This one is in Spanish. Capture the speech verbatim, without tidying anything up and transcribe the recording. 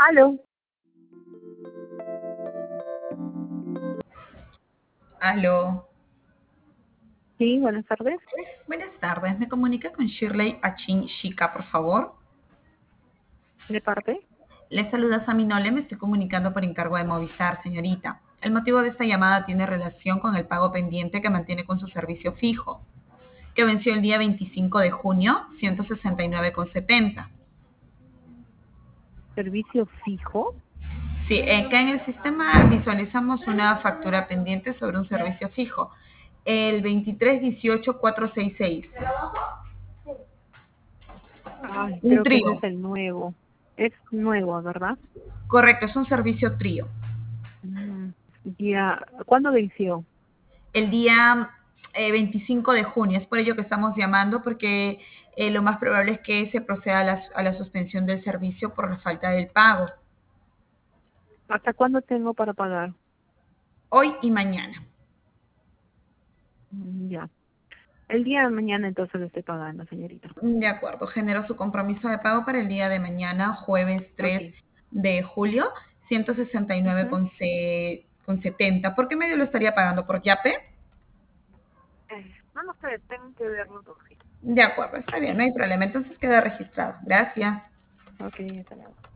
Aló. Aló. Sí, buenas tardes. Buenas tardes. Me comunica con Shirley Achin Shika, por favor. ¿De parte? Le saluda Saminole. Me estoy comunicando por encargo de Movistar, señorita. El motivo de esta llamada tiene relación con el pago pendiente que mantiene con su servicio fijo, que venció el día veinticinco de junio, ciento sesenta y nueve con setenta. ¿Servicio fijo? Sí, acá en el sistema visualizamos una factura pendiente sobre un servicio fijo, el veintitrés dieciocho cuatrocientos sesenta y seis. Ay, Un creo que ese trío. es el nuevo. Es nuevo, ¿verdad? Correcto, es un servicio trío. Mm, ya. ¿Cuándo venció? El día eh, veinticinco de junio. Es por ello que estamos llamando, porque eh, lo más probable es que se proceda a la, a la suspensión del servicio por la falta del pago. ¿Hasta cuándo tengo para pagar? Hoy y mañana. Mm, ya. El día de mañana entonces lo estoy pagando, señorita. De acuerdo, genero su compromiso de pago para el día de mañana, jueves tres Ok. de julio, ciento sesenta y nueve Ujú. con setenta. ¿Por qué medio lo estaría pagando? ¿Por Yape? Eh, no lo sé, tengo que verlo todo. De acuerdo, está bien, no hay problema. Entonces queda registrado. Gracias. Ok, hasta luego.